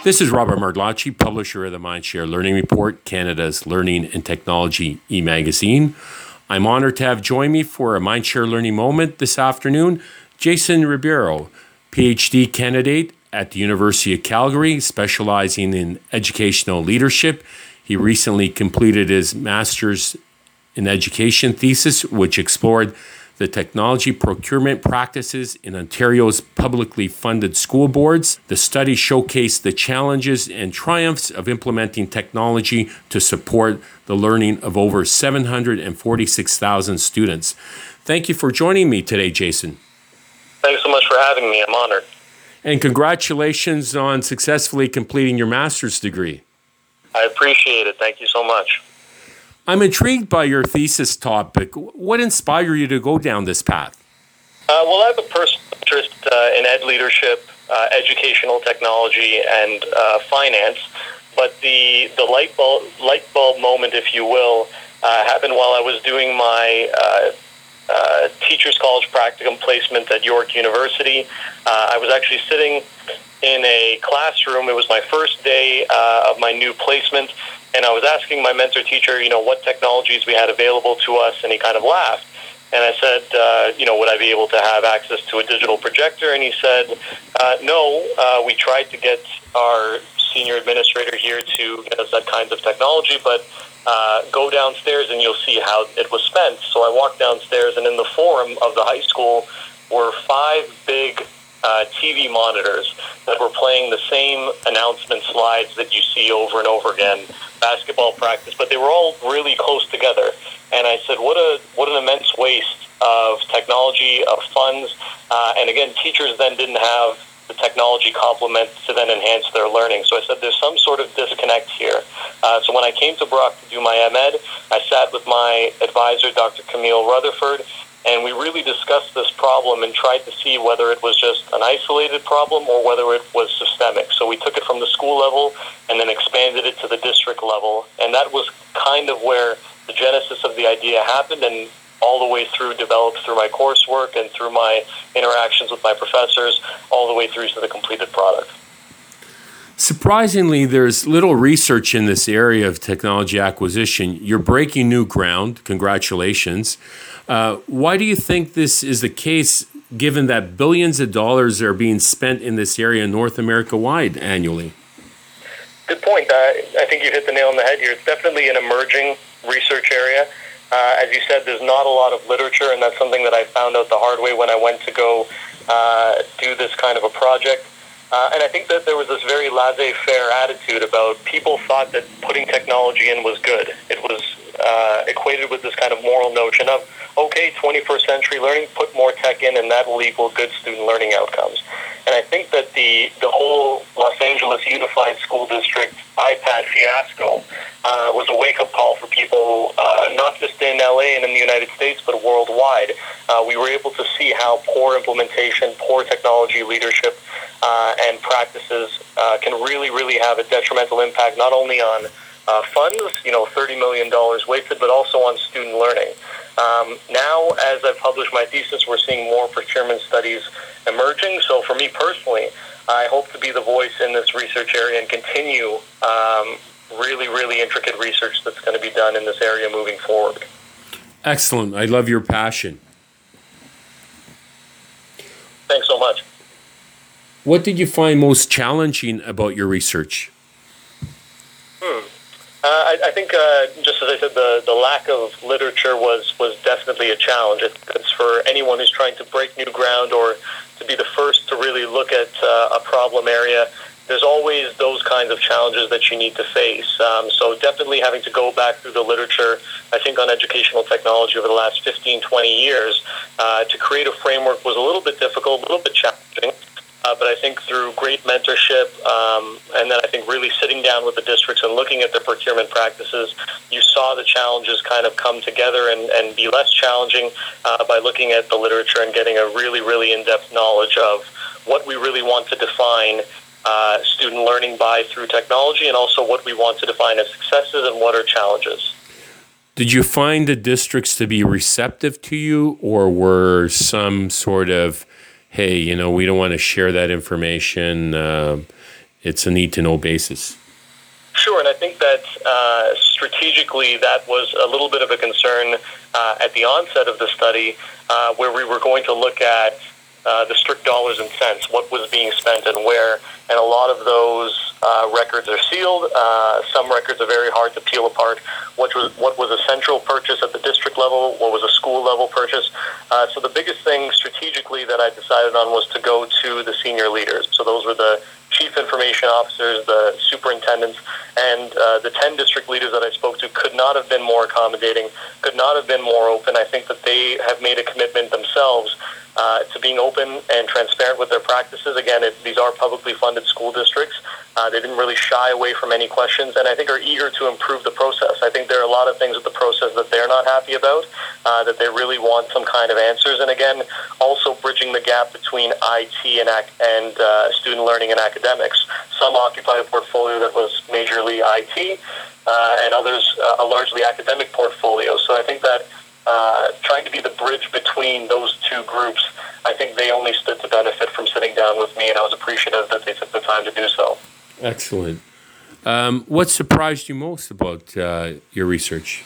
This is Robert Martellacci, publisher of the Mindshare Learning Report, Canada's learning and technology e-magazine. I'm honored to have join me for a Mindshare Learning Moment this afternoon, Jason Ribeiro, PhD candidate at the University of Calgary, specializing in educational leadership. He recently completed his Master's in Education thesis, which explored the technology procurement practices in Ontario's publicly funded school boards. The study showcased the challenges and triumphs of implementing technology to support the learning of over 746,000 students. Thank you for joining me today, Jason. Thanks so much for having me. I'm honored. And congratulations on successfully completing your master's degree. I appreciate it. Thank you so much. I'm intrigued by your thesis topic. What inspired you to go down this path? Well, I have a personal interest in ed leadership, educational technology, and finance. But the light bulb moment, if you will, happened while I was doing my Teachers College practicum placement at York University. I was actually sitting in a classroom. It was my first day of my new placement. And I was asking my mentor teacher, what technologies we had available to us, and he kind of laughed. And I said, would I be able to have access to a digital projector? And he said, no, we tried to get our senior administrator here to get us that kind of technology, but go downstairs and you'll see how it was spent. So I walked downstairs, and in the forum of the high school were 5 big TV monitors that were playing the same announcement slides that you see over and over again, basketball practice, but they were all really close together. And I said, what an immense waste of technology, of funds, and again, teachers then didn't have the technology complement to then enhance their learning. So I said, there's some sort of disconnect here. So when I came to Brock to do my MEd, I sat with my advisor, Dr. Camille Rutherford, and we really discussed this problem and tried to see whether it was just an isolated problem or whether it was systemic. So we took it from the school level and then expanded it to the district level. And that was kind of where the genesis of the idea happened, and all the way through developed through my coursework and through my interactions with my professors, all the way through to the completed product. Surprisingly, there's little research in this area of technology acquisition. You're breaking new ground. Congratulations. Why do you think this is the case, given that billions of dollars are being spent in this area North America-wide annually? Good point. I think you hit the nail on the head here. It's definitely an emerging research area. As you said, there's not a lot of literature, and that's something that I found out the hard way when I went to go do this kind of a project. And I think that there was this very laissez-faire attitude about people thought that putting technology in was good. It was equated with this kind of moral notion of, okay, 21st century learning, put more tech in, and that will equal good student learning outcomes. And I think that the whole Los Angeles Unified School District iPad fiasco was a wake-up call for people, not just in LA and in the United States, but worldwide. We were able to see how poor implementation, poor technology leadership, and practices can really, really have a detrimental impact, not only on funds, $30 million wasted, but also on student learning. Now, as I've published my thesis, we're seeing more procurement studies emerging. So for me personally, I hope to be the voice in this research area and continue really, really intricate research that's going to be done in this area moving forward. Excellent. I love your passion. Thanks so much. What did you find most challenging about your research? I think, just as I said, the lack of literature was definitely a challenge. It's for anyone who's trying to break new ground or to be the first to really look at a problem area. There's always those kinds of challenges that you need to face. So definitely having to go back through the literature, I think, on educational technology over the last 15, 20 years, to create a framework was a little bit difficult, a little bit challenging. But I think through great mentorship, and then I think really sitting down with the districts and looking at their procurement practices, you saw the challenges kind of come together and be less challenging by looking at the literature and getting a really, really in-depth knowledge of what we really want to define student learning by through technology, and also what we want to define as successes and what are challenges. Did you find the districts to be receptive to you, or were some sort of, hey, we don't want to share that information, it's a need-to-know basis. Sure, and I think that strategically that was a little bit of a concern at the onset of the study, where we were going to look at the strict dollars and cents, what was being spent and where, and a lot of those records are sealed. Some records are very hard to peel apart. What was a central purchase at the district level? What was a school level purchase? So the biggest thing strategically that I decided on was to go to the senior leaders. So those were the chief information officers, the superintendents, and the 10 district leaders that I spoke to could not have been more accommodating, could not have been more open. I think that they have made a commitment themselves to being open and transparent with their practices. Again, these are publicly funded school districts. They didn't really shy away from any questions, and I think are eager to improve the process. I think there are a lot of things with the process that they're not happy about, that they really want some kind of answers. And again, also bridging the gap between IT and student learning and academics. Some occupy a portfolio that was majorly IT, and others a largely academic portfolio. So I think that trying to be the bridge between those two groups, I think they only stood to benefit from sitting down with me, and I was appreciative that they took the time to do so. Excellent. What surprised you most about your research?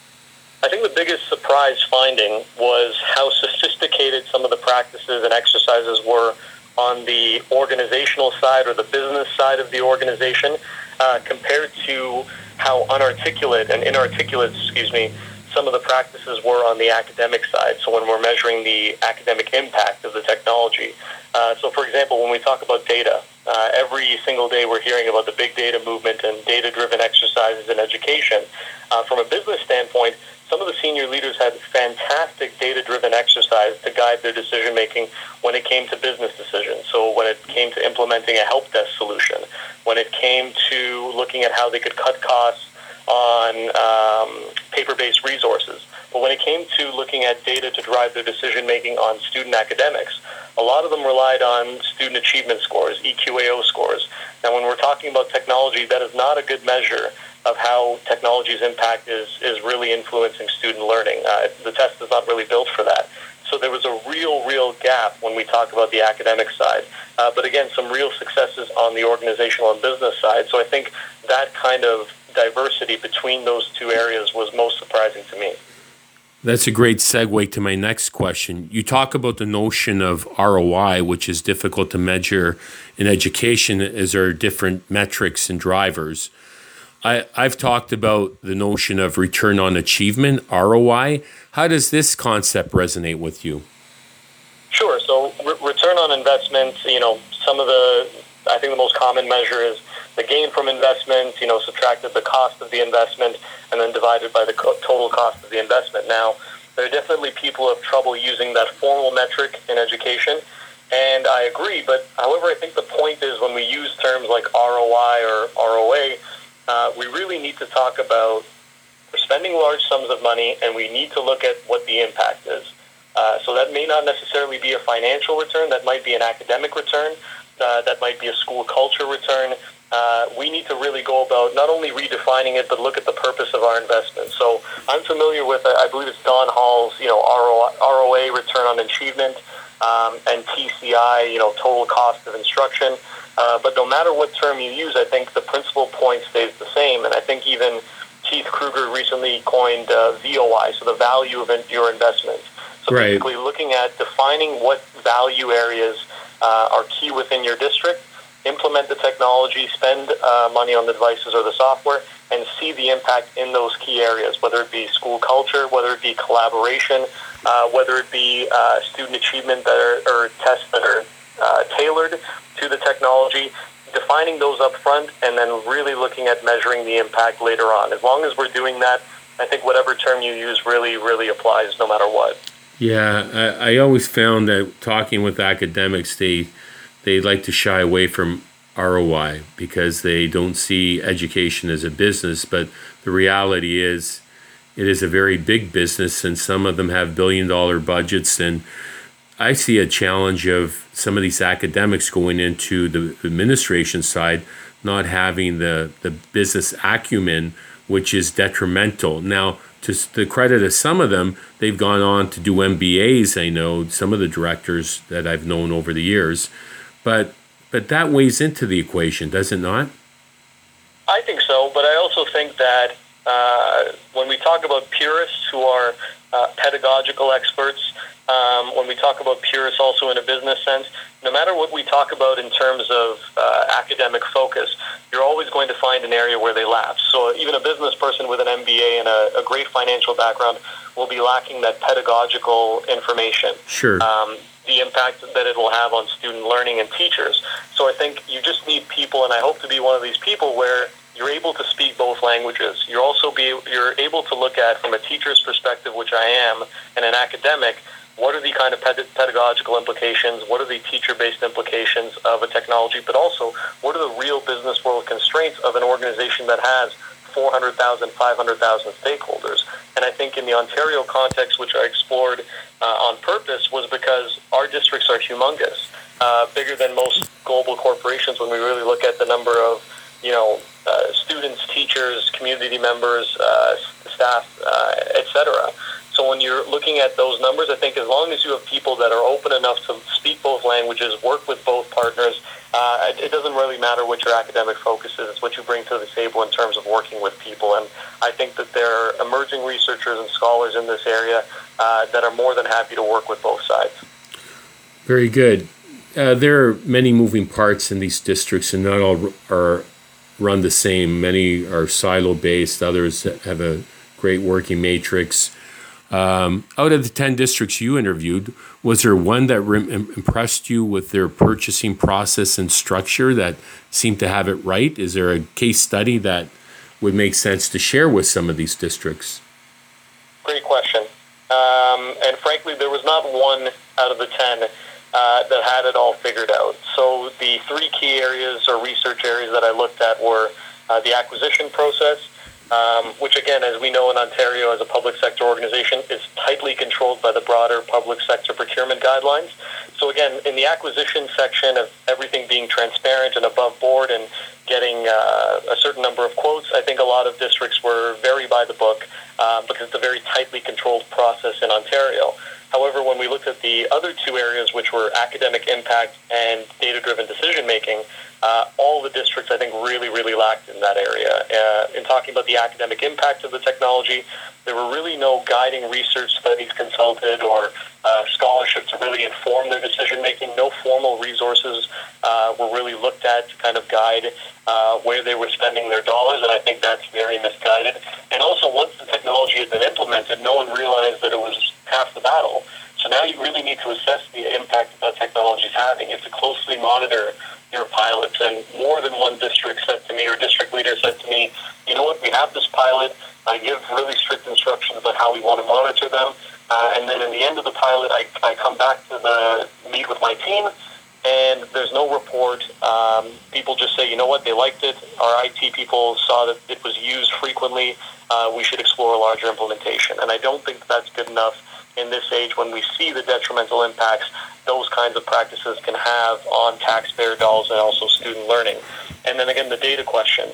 I think the biggest surprise finding was how sophisticated some of the practices and exercises were on the organizational side or the business side of the organization, compared to how unarticulate and inarticulate, some of the practices were on the academic side. So when we're measuring the academic impact of the technology. So for example, when we talk about data, every single day we're hearing about the big data movement and data-driven exercises in education. From a business standpoint, some of the senior leaders had fantastic data-driven exercise to guide their decision-making when it came to business decisions. So when it came to implementing a help desk solution, when it came to looking at how they could cut costs on paper-based resources. But when it came to looking at data to drive their decision-making on student academics, a lot of them relied on student achievement scores, EQAO scores. Now, when we're talking about technology, that is not a good measure of how technology's impact is really influencing student learning. The test is not really built for that. So there was a real gap when we talk about the academic side. But again, some real successes on the organizational and business side. So I think that kind of diversity between those two areas was most surprising to me. That's a great segue to my next question. You talk about the notion of ROI, which is difficult to measure in education as there are different metrics and drivers. I've talked about the notion of return on achievement, ROI. How does this concept resonate with you? Sure. So return on investment, I think the most common measure is the gain from investment, subtracted the cost of the investment, and then divided by the total cost of the investment. Now, there are definitely people who have trouble using that formal metric in education, and I agree, but however, I think the point is when we use terms like ROI or ROA, we really need to talk about we're spending large sums of money, and we need to look at what the impact is. So that may not necessarily be a financial return, that might be an academic return, that might be a school culture return. We need to really go about not only redefining it, but look at the purpose of our investment. So I'm familiar with, I believe it's Don Hall's, ROA, return on achievement, and TCI, total cost of instruction. But no matter what term you use, I think the principal point stays the same. And I think even Keith Kruger recently coined VOI, so the value of your investment. So right. Basically looking at defining what value areas are key within your district, implement the technology, spend money on the devices or the software, and see the impact in those key areas, whether it be school culture, whether it be collaboration, whether it be student achievement or tests that are tailored to the technology, defining those up front, and then really looking at measuring the impact later on. As long as we're doing that, I think whatever term you use really applies no matter what. Yeah, I always found that talking with academics, they like to shy away from ROI because they don't see education as a business. But the reality is it is a very big business, and some of them have billion-dollar budgets. And I see a challenge of some of these academics going into the administration side not having the business acumen, which is detrimental. Now, to the credit of some of them, they've gone on to do MBAs, I know, some of the directors that I've known over the years. But but that weighs into the equation, does it not? I think so, but I also think that when we talk about purists who are pedagogical experts, when we talk about purists also in a business sense, no matter what we talk about in terms of academic focus, you're always going to find an area where they lapse. So even a business person with an MBA and a great financial background will be lacking that pedagogical information. Sure. The impact that it will have on student learning and teachers. So I think you just need people, and I hope to be one of these people where you're able to speak both languages. You're able to look at, from a teacher's perspective, which I am, and an academic, what are the kind of pedagogical implications, what are the teacher-based implications of a technology, but also what are the real business world constraints of an organization that has 400,000, 500,000 stakeholders. And I think in the Ontario context, which I explored on purpose, was because our districts are humongous, bigger than most global corporations when we really look at the number of students, teachers, community members, staff, etc. So when you're looking at those numbers, I think as long as you have people that are open enough to speak both languages, work with both partners, it doesn't really matter what your academic focus is. It's what you bring to the table in terms of working with people. And I think that there are emerging researchers and scholars in this area that are more than happy to work with both sides. Very good. There are many moving parts in these districts, and not all are run the same. Many are silo-based. Others have a great working matrix. Out of the 10 districts you interviewed, was there one that impressed you with their purchasing process and structure that seemed to have it right? Is there a case study that would make sense to share with some of these districts? Great question. And frankly, there was not one out of the 10 that had it all figured out. So the three key areas or research areas that I looked at were the acquisition process, which again, as we know in Ontario as a public sector organization, is tightly controlled by the broader public sector procurement guidelines. So again, in the acquisition section of everything being transparent and above board and getting a certain number of quotes, I think a lot of districts were very by the book because it's a very tightly controlled process in Ontario. However, when we looked at the other two areas, which were academic impact and data-driven decision-making, all the districts, I think, really lacked in that area. In talking about the academic impact of the technology, there were really no guiding research studies consulted or scholarship to really inform their decision-making. No formal resources were really looked at to kind of guide where they were spending their dollars, and I think that's very misguided. And also, once the technology had been implemented, no one realized that it was half the battle. So now you really need to assess the impact that technology is having. You have to closely monitor your pilots. And more than one district said to me, or district leader said to me, you know what, we have this pilot. I give really strict instructions on how we want to monitor them. And then in the end of the pilot, I come back to meet with my team, and there's no report. People just say, you know what, they liked it. Our IT people saw that it was used frequently. We should explore a larger implementation. And I don't think that's good enough in this age when we see the detrimental impacts those kinds of practices can have on taxpayer dollars and also student learning. And then again, the data question.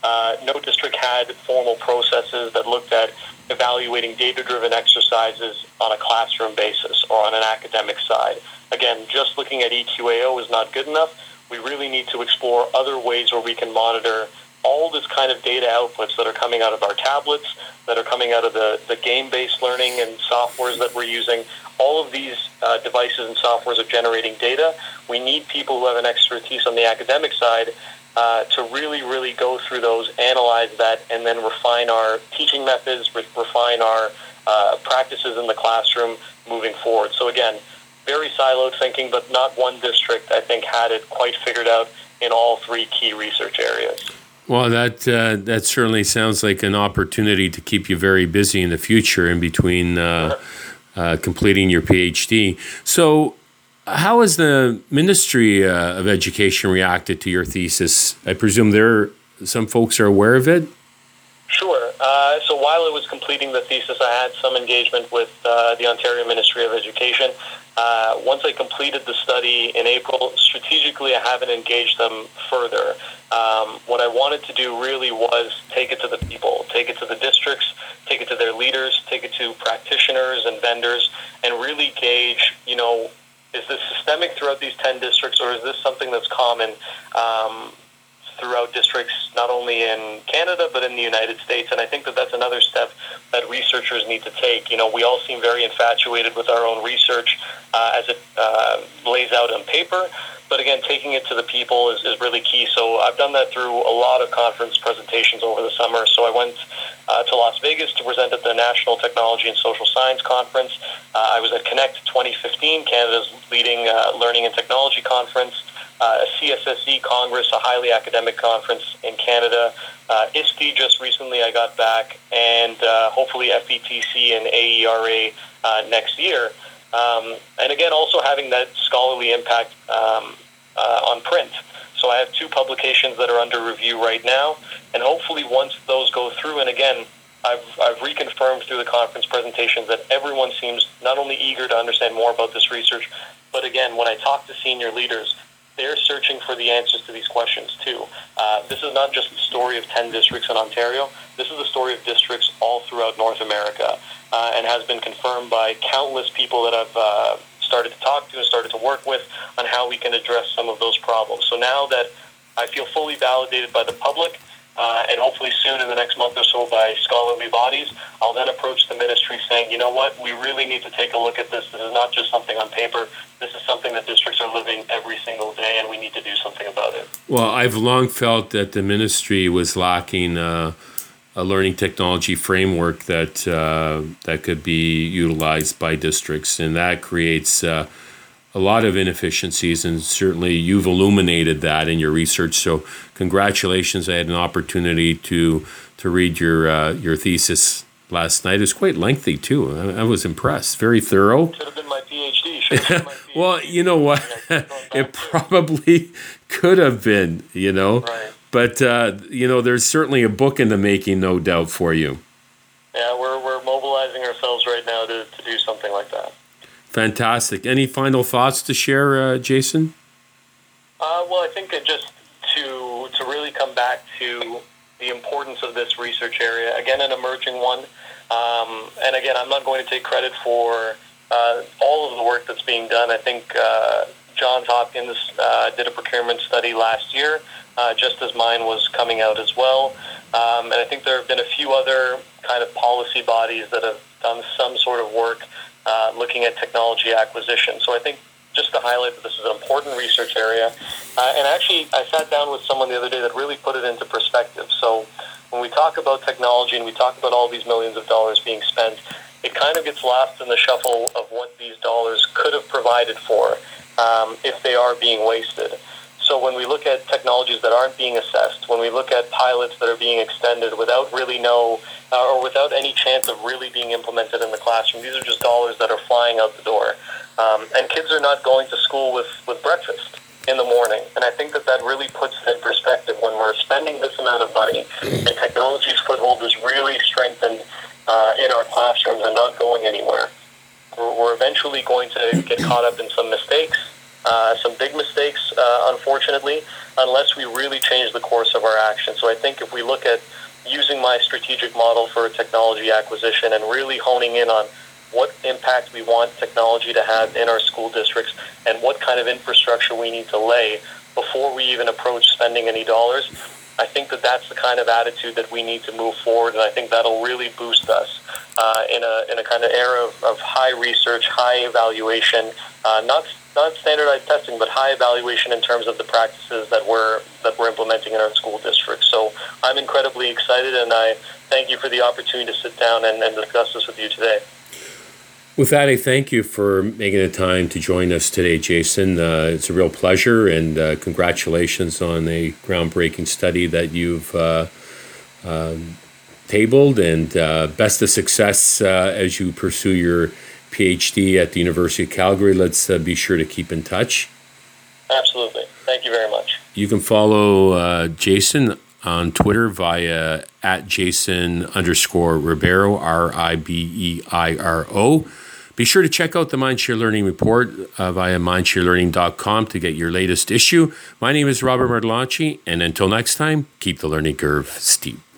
No district had formal processes that looked at evaluating data-driven exercises on a classroom basis or on an academic side. Again, just looking at EQAO is not good enough. We really need to explore other ways where we can monitor all this kind of data outputs that are coming out of our tablets, that are coming out of the game-based learning and softwares that we're using. All of these devices and softwares are generating data. We need people who have an expertise on the academic side to really go through those, analyze that, and then refine our teaching methods, refine our practices in the classroom moving forward. So again, very siloed thinking, but not one district, I think, had it quite figured out in all three key research areas. Well, that certainly sounds like an opportunity to keep you very busy in the future in between completing your PhD. So how has the Ministry of Education reacted to your thesis? I presume some folks are aware of it? Sure. So while I was completing the thesis, I had some engagement with the Ontario Ministry of Education. Once I completed the study in April, strategically I haven't engaged them further. What I wanted to do really was take it to the people, take it to the districts, take it to their leaders, take it to practitioners and vendors, and really gauge, is this systemic throughout these 10 districts, or is this something that's common throughout districts, not only in Canada, but in the United States? And I think that that's another step that researchers need to take. We all seem very infatuated with our own research as it lays out on paper. But again, taking it to the people is really key. So I've done that through a lot of conference presentations over the summer. So I went to Las Vegas to present at the National Technology and Social Science Conference. I was at Connect 2015, Canada's leading learning and technology conference. A CSSE Congress, a highly academic conference in Canada. ISTE, just recently I got back, and hopefully FETC and AERA next year. And again, also having that scholarly impact on print. So I have 2 publications that are under review right now, and hopefully once those go through, and again, I've reconfirmed through the conference presentations that everyone seems not only eager to understand more about this research, but again, when I talk to senior leaders, they're searching for the answers to these questions too. This is not just the story of 10 districts in Ontario. This is the story of districts all throughout North America, and has been confirmed by countless people that I've started to talk to and started to work with on how we can address some of those problems. So now that I feel fully validated by the public, and hopefully soon in the next month or so by scholarly bodies, I'll then approach the ministry saying, you know what, we really need to take a look at this. This is not just something on paper. This is something that districts are living every single day, and we need to do something about it. Well, I've long felt that the ministry was lacking a learning technology framework that could be utilized by districts, and that creates a lot of inefficiencies, and certainly you've illuminated that in your research. So congratulations. I had an opportunity to read your thesis last night. It was quite lengthy too. I was impressed. Very thorough. Should have been my PhD. Should have been my PhD. Well, you know what? It probably could have been, Right. But, there's certainly a book in the making, no doubt, for you. Yeah, we're mobilizing ourselves right now to do something like that. Fantastic. Any final thoughts to share, Jason? Well, I think that just to really come back to the importance of this research area, again, an emerging one. And again, I'm not going to take credit for all of the work that's being done. I think Johns Hopkins did a procurement study last year, just as mine was coming out as well. And I think there have been a few other kind of policy bodies that have done some sort of work looking at technology acquisition. So I think just to highlight that this is an important research area. And actually, I sat down with someone the other day that really put it into perspective. So when we talk about technology and we talk about all these millions of dollars being spent, it kind of gets lost in the shuffle of what these dollars could have provided for if they are being wasted. So when we look at technologies that aren't being assessed, when we look at pilots that are being extended without really or without any chance of really being implemented in the classroom, these are just dollars that are flying out the door. And kids are not going to school with breakfast in the morning. And I think that really puts it in perspective when we're spending this amount of money and technology's foothold is really strengthened in our classrooms and not going anywhere. We're eventually going to get caught up in some mistakes. Some big mistakes, unfortunately, unless we really change the course of our action. So I think if we look at using my strategic model for technology acquisition and really honing in on what impact we want technology to have in our school districts and what kind of infrastructure we need to lay before we even approach spending any dollars, I think that that's the kind of attitude that we need to move forward, and I think that'll really boost us in a kind of era of high research, high evaluation, not standardized testing, but high evaluation in terms of the practices that we're implementing in our school districts. So I'm incredibly excited, and I thank you for the opportunity to sit down and discuss this with you today. With that, I thank you for making the time to join us today, Jason. It's a real pleasure, and congratulations on a groundbreaking study that you've tabled, and best of success as you pursue your PhD at the University of Calgary. Let's be sure to keep in touch. Absolutely. Thank you very much. You can follow Jason on Twitter via @Jason_Ribeiro, RIBEIRO. Be sure to check out the Mindshare Learning Report via mindsharelearning.com to get your latest issue. My name is Robert Martellacci, and until next time, keep the learning curve steep.